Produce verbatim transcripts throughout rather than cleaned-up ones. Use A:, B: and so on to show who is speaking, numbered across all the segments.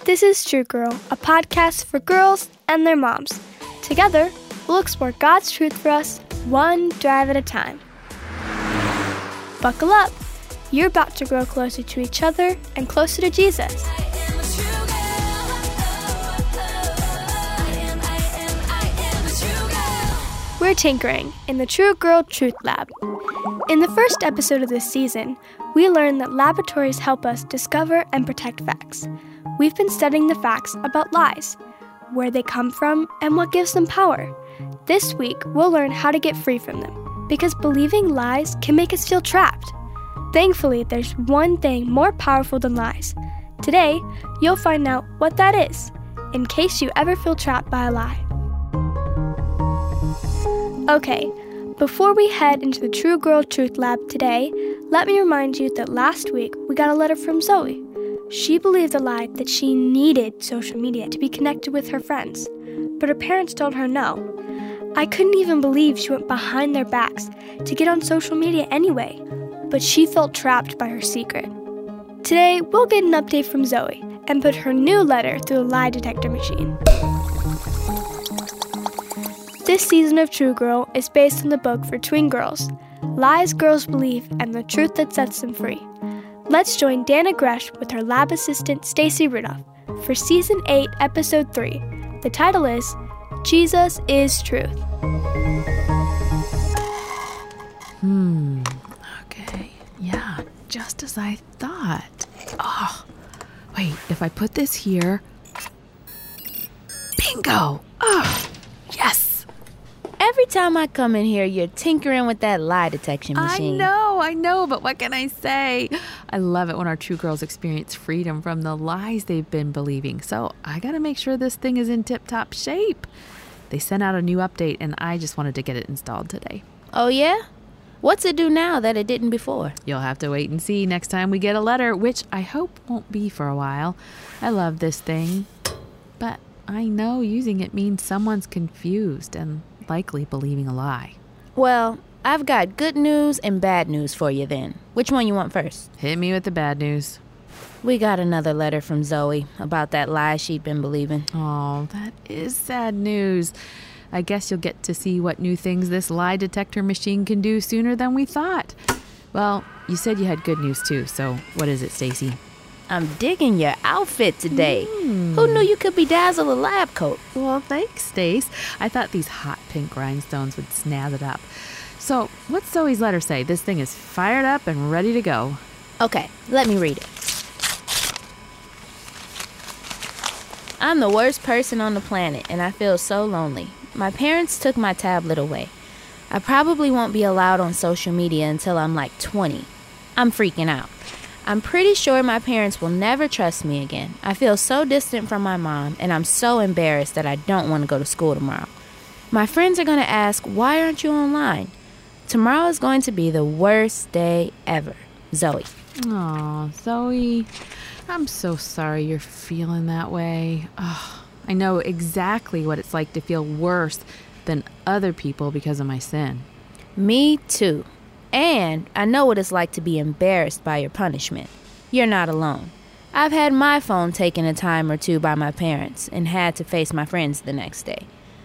A: This is True Girl, a podcast for girls and their moms. Together, we'll explore God's truth for us, one drive at a time. Buckle up. You're about to grow closer to each other and closer to Jesus. We're tinkering in the True Girl Truth Lab. In the first episode of this season, we learned that laboratories help us discover and protect facts. We've been studying the facts about lies, where they come from, and what gives them power. This week, we'll learn how to get free from them, because believing lies can make us feel trapped. Thankfully, there's one thing more powerful than lies. Today, you'll find out what that is, in case you ever feel trapped by a lie. Okay, before we head into the True Girl Truth Lab today, let me remind you that last week we got a letter from Zoe. She believed the lie that she needed social media to be connected with her friends, but her parents told her no. I couldn't even believe she went behind their backs to get on social media anyway, but she felt trapped by her secret. Today, we'll get an update from Zoe and put her new letter through the lie detector machine. This season of True Girl is based on the book for tween girls, Lies Girls Believe and the Truth That Sets Them Free. Let's join Dana Gresh with her lab assistant Stacy Rudolph for Season eight, Episode three. The title is Jesus is Truth.
B: Hmm, okay, yeah, just as I thought. Oh, wait, if I put this here, bingo! Oh, yes!
C: Every time I come in here, you're tinkering with that lie detection machine.
B: I know, I know, but what can I say? I love it when our true girls experience freedom from the lies they've been believing. So I gotta make sure this thing is in tip-top shape. They sent out a new update, and I just wanted to get it installed today.
C: Oh, yeah? What's it do now that it didn't before?
B: You'll have to wait and see next time we get a letter, which I hope won't be for a while. I love this thing, but I know using it means someone's confused and likely believing a lie.
C: Well, I've got good news and bad news for you then. Which one you want first?
B: Hit me with the bad news.
C: We got another letter from Zoe about that lie she'd been believing.
B: Oh, that is sad news. I guess you'll get to see what new things this lie detector machine can do sooner than we thought. Well, you said you had good news too, so what is it, Stacy?
C: I'm digging your outfit today.
B: Mm.
C: Who knew you could bedazzle a lab coat?
B: Well, thanks, Stace. I thought these hot pink rhinestones would snazz it up. So, what's Zoe's letter say? This thing is fired up and ready to go.
C: Okay, let me read it. I'm the worst person on the planet, and I feel so lonely. My parents took my tablet away. I probably won't be allowed on social media until I'm like twenty. I'm freaking out. I'm pretty sure my parents will never trust me again. I feel so distant from my mom, and I'm so embarrassed that I don't want to go to school tomorrow. My friends are going to ask, why aren't you online? Tomorrow is going to be the worst day ever. Zoe.
B: Aw, Zoe, I'm so sorry you're feeling that way. Oh, I know exactly what it's like to feel worse than other people because of my sin.
C: Me too. And I know what it's like to be embarrassed by your punishment. You're not alone. I've had my phone taken a time or two by my parents and had to face my friends the next day.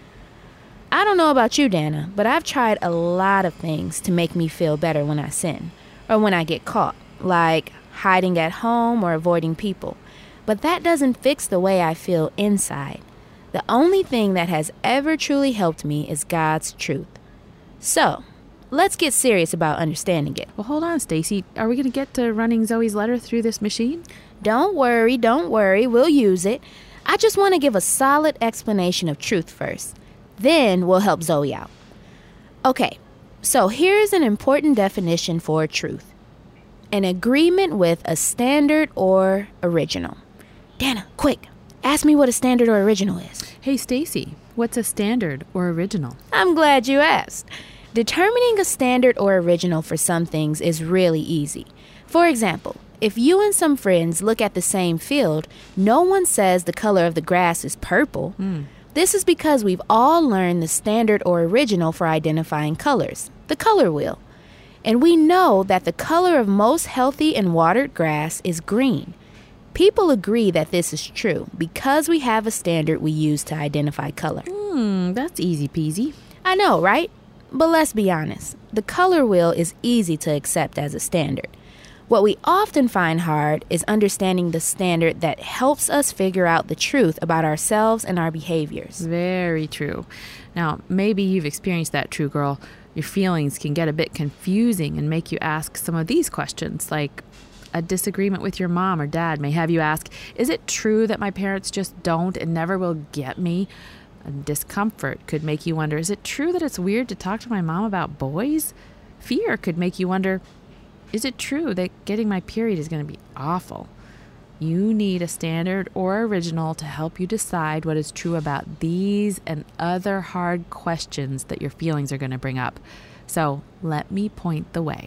C: I don't know about you, Dana, but I've tried a lot of things to make me feel better when I sin or when I get caught, like hiding at home or avoiding people. But that doesn't fix the way I feel inside. The only thing that has ever truly helped me is God's truth. So, let's get serious about understanding it.
B: Well, hold on, Stacy. Are we going to get to running Zoe's letter through this machine?
C: Don't worry, don't worry. We'll use it. I just want to give a solid explanation of truth first. Then we'll help Zoe out. Okay, so here's an important definition for truth. An agreement with a standard or original. Dana, quick, ask me what a standard or original is.
B: Hey, Stacy, what's a standard or original?
C: I'm glad you asked. Determining a standard or original for some things is really easy. For example, if you and some friends look at the same field, no one says the color of the grass is purple. Mm. This is because we've all learned the standard or original for identifying colors, the color wheel. And we know that the color of most healthy and watered grass is green. People agree that this is true because we have a standard we use to identify color.
B: Hmm, that's easy peasy.
C: I know, right? But let's be honest. The color wheel is easy to accept as a standard. What we often find hard is understanding the standard that helps us figure out the truth about ourselves and our behaviors.
B: Very true. Now, maybe you've experienced that, true girl. Your feelings can get a bit confusing and make you ask some of these questions, like a disagreement with your mom or dad may have you ask, is it true that my parents just don't and never will get me? A discomfort could make you wonder, is it true that it's weird to talk to my mom about boys? Fear could make you wonder, is it true that getting my period is going to be awful? You need a standard or original to help you decide what is true about these and other hard questions that your feelings are going to bring up. So let me point the way.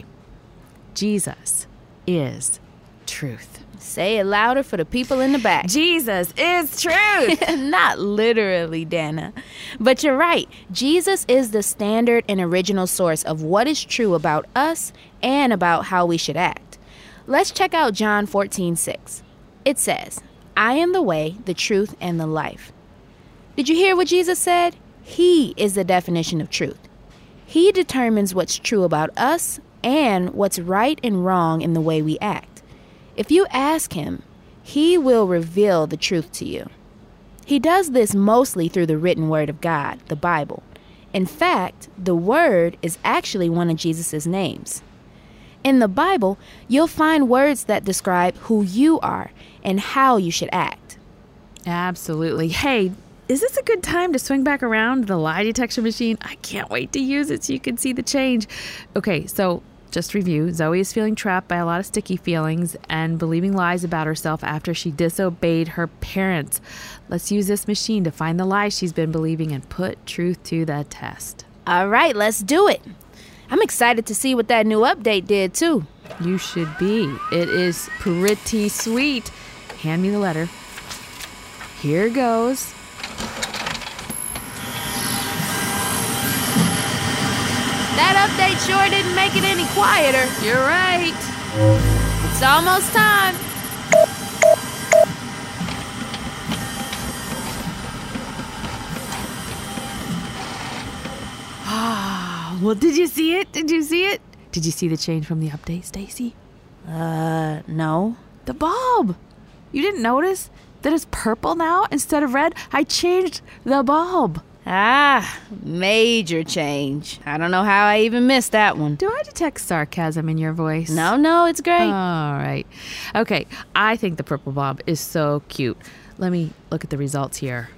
B: Jesus is truth.
C: Say it louder for the people in the back.
B: Jesus is truth.
C: Not literally, Dana. But you're right. Jesus is the standard and original source of what is true about us and about how we should act. Let's check out John fourteen six. It says, I am the way, the truth, and the life. Did you hear what Jesus said? He is the definition of truth. He determines what's true about us and what's right and wrong in the way we act. If you ask him, he will reveal the truth to you. He does this mostly through the written word of God, the Bible. In fact, the word is actually one of Jesus' names. In the Bible, you'll find words that describe who you are and how you should act.
B: Absolutely. Hey, is this a good time to swing back around the lie detection machine? I can't wait to use it so you can see the change. Okay, so just review. Zoe is feeling trapped by a lot of sticky feelings and believing lies about herself after she disobeyed her parents. Let's use this machine to find the lies she's been believing and put truth to the test.
C: All right, let's do it. I'm excited to see what that new update did, too.
B: You should be. It is pretty sweet. Hand me the letter. Here goes.
C: That update sure didn't make it any quieter.
B: You're right.
C: It's almost time.
B: Ah, well, did you see it? Did you see it? Did you see the change from the update, Stacy?
C: Uh, no.
B: The bulb. You didn't notice that it's purple now instead of red? I changed the bulb.
C: Ah, major change. I don't know how I even missed that one.
B: Do I detect sarcasm in your voice?
C: No, no, it's great.
B: All right. Okay, I think the purple bulb is so cute. Let me look at the results here.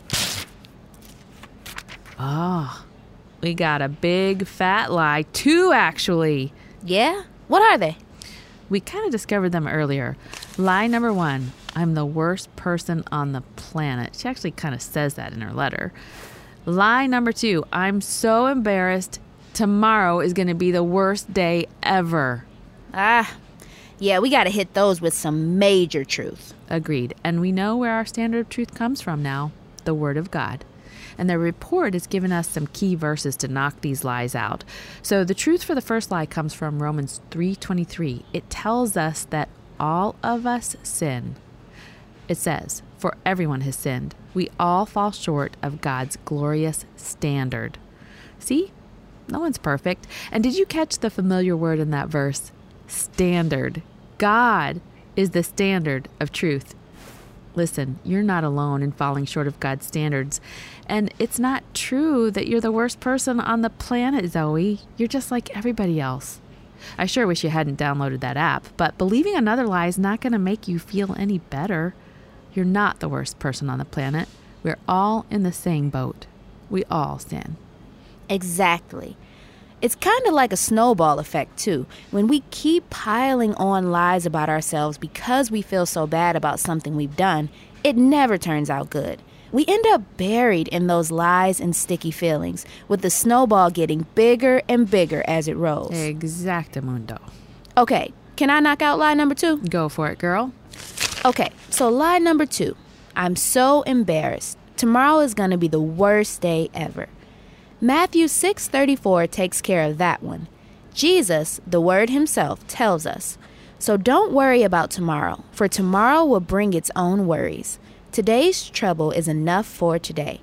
B: Oh, we got a big fat lie. Two, actually.
C: Yeah? What are they?
B: We kind of discovered them earlier. Lie number one, I'm the worst person on the planet. She actually kind of says that in her letter. Lie number two, I'm so embarrassed. Tomorrow is going to be the worst day ever.
C: Ah, yeah, we got to hit those with some major truth.
B: Agreed. And we know where our standard of truth comes from now, the Word of God. And the report has given us some key verses to knock these lies out. So the truth for the first lie comes from Romans three twenty-three. It tells us that all of us sin. It says, for everyone has sinned. We all fall short of God's glorious standard. See? No one's perfect. And did you catch the familiar word in that verse? Standard. God is the standard of truth. Listen, you're not alone in falling short of God's standards. And it's not true that you're the worst person on the planet, Zoe. You're just like everybody else. I sure wish you hadn't downloaded that app, but believing another lie is not going to make you feel any better. You're not the worst person on the planet. We're all in the same boat. We all sin.
C: Exactly. It's kind of like a snowball effect, too. When we keep piling on lies about ourselves because we feel so bad about something we've done, it never turns out good. We end up buried in those lies and sticky feelings, with the snowball getting bigger and bigger as it rolls.
B: Exactamundo.
C: Okay, can I knock out lie number two?
B: Go for it, girl.
C: Okay, so lie number two. I'm so embarrassed. Tomorrow is going to be the worst day ever. Matthew six thirty-four takes care of that one. Jesus, the Word himself, tells us, So don't worry about tomorrow, for tomorrow will bring its own worries. Today's trouble is enough for today.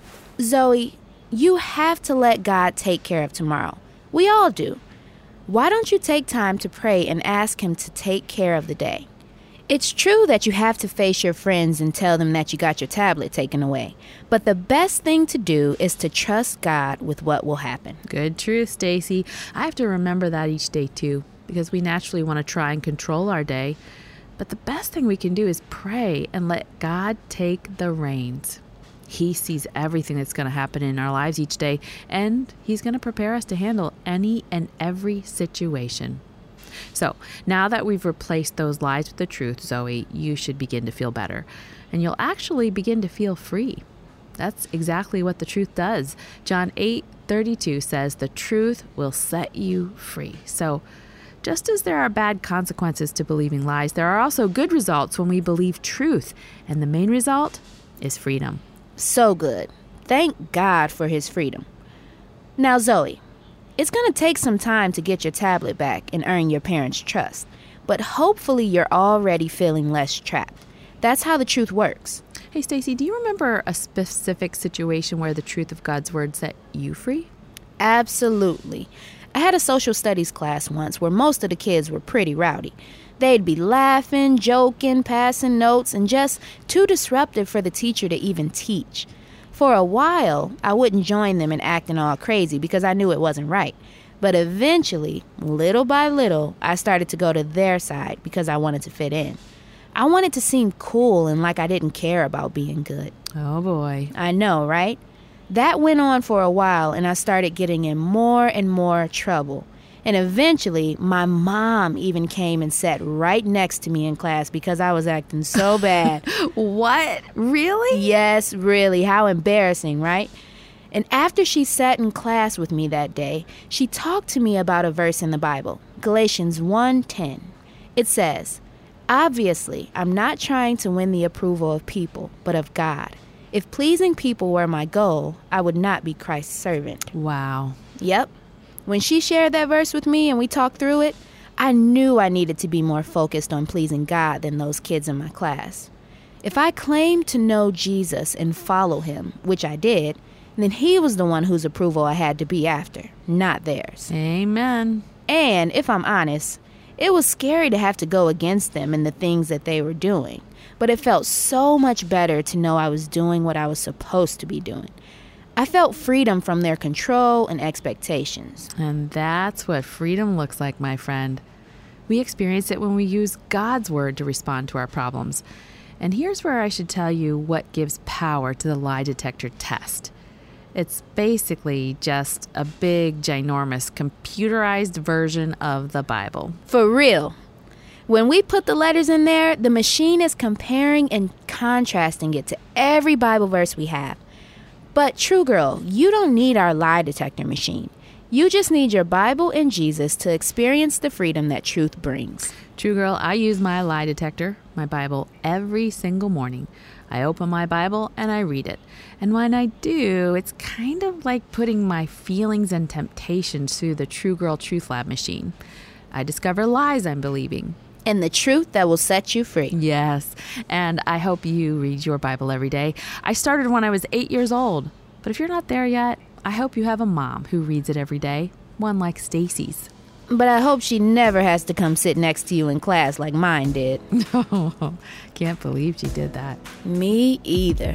C: Zoe, you have to let God take care of tomorrow. We all do. Why don't you take time to pray and ask Him to take care of the day? It's true that you have to face your friends and tell them that you got your tablet taken away. But the best thing to do is to trust God with what will happen.
B: Good truth, Stacy. I have to remember that each day too, because we naturally want to try and control our day. But the best thing we can do is pray and let God take the reins. He sees everything that's going to happen in our lives each day, and He's going to prepare us to handle any and every situation. So now that we've replaced those lies with the truth, Zoe, you should begin to feel better, and you'll actually begin to feel free. That's exactly what the truth does. John eight thirty-two says the truth will set you free. So just as there are bad consequences to believing lies, there are also good results when we believe truth, and the main result is freedom.
C: So good. Thank God for His freedom. Now, Zoe, it's going to take some time to get your tablet back and earn your parents' trust, but hopefully you're already feeling less trapped. That's how the truth works.
B: Hey, Stacy, do you remember a specific situation where the truth of God's word set you free?
C: Absolutely. I had a social studies class once where most of the kids were pretty rowdy. They'd be laughing, joking, passing notes, and just too disruptive for the teacher to even teach. For a while, I wouldn't join them in acting all crazy because I knew it wasn't right. But eventually, little by little, I started to go to their side because I wanted to fit in. I wanted to seem cool and like I didn't care about being good.
B: Oh, boy.
C: I know, right? That went on for a while, and I started getting in more and more trouble. And eventually, my mom even came and sat right next to me in class because I was acting so bad.
B: What? Really?
C: Yes, really. How embarrassing, right? And after she sat in class with me that day, she talked to me about a verse in the Bible, Galatians one ten. It says, "Obviously, I'm not trying to win the approval of people, but of God. If pleasing people were my goal, I would not be Christ's servant."
B: Wow.
C: Yep. When she shared that verse with me and we talked through it, I knew I needed to be more focused on pleasing God than those kids in my class. If I claimed to know Jesus and follow Him, which I did, then He was the one whose approval I had to be after, not theirs.
B: Amen.
C: And if I'm honest, it was scary to have to go against them and the things that they were doing. But it felt so much better to know I was doing what I was supposed to be doing. I felt freedom from their control and expectations.
B: And that's what freedom looks like, my friend. We experience it when we use God's word to respond to our problems. And here's where I should tell you what gives power to the lie detector test. It's basically just a big, ginormous, computerized version of the Bible.
C: For real. When we put the letters in there, the machine is comparing and contrasting it to every Bible verse we have. But True Girl, you don't need our lie detector machine. You just need your Bible and Jesus to experience the freedom that truth brings.
B: True Girl, I use my lie detector, my Bible, every single morning. I open my Bible and I read it. And when I do, it's kind of like putting my feelings and temptations through the True Girl Truth Lab machine. I discover lies I'm believing.
C: And the truth that will set you free.
B: Yes, and I hope you read your Bible every day. I started when I was eight years old, but if you're not there yet, I hope you have a mom who reads it every day, one like Stacy's.
C: But I hope she never has to come sit next to you in class like mine did.
B: Oh, can't believe she did that.
C: Me either.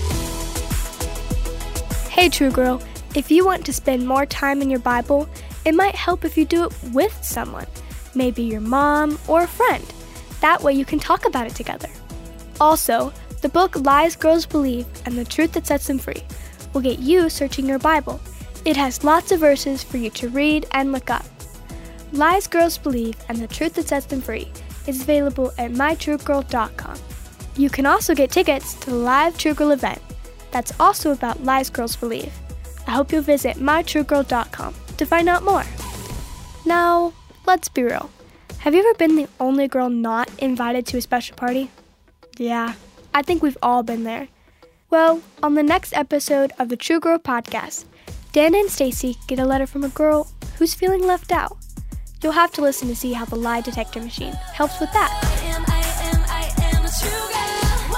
A: Hey, True Girl, if you want to spend more time in your Bible, it might help if you do it with someone. Maybe your mom or a friend. That way you can talk about it together. Also, the book Lies Girls Believe and the Truth That Sets Them Free will get you searching your Bible. It has lots of verses for you to read and look up. Lies Girls Believe and the Truth That Sets Them Free is available at my true girl dot com. You can also get tickets to the live True Girl event that's also about Lies Girls Believe. I hope you'll visit my true girl dot com to find out more. Now, let's be real. Have you ever been the only girl not invited to a special party? Yeah, I think we've all been there. Well, on the next episode of the True Girl podcast, Dan and Stacy get a letter from a girl who's feeling left out. You'll have to listen to see how the lie detector machine helps with that.
D: I am, I am, I am a true girl.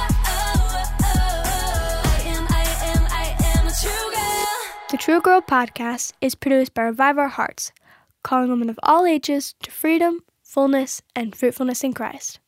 D: I am, I am, I am a true girl.
A: The True Girl Podcast is produced by Revive Our Hearts, calling women of all ages to freedom, fullness, and fruitfulness in Christ.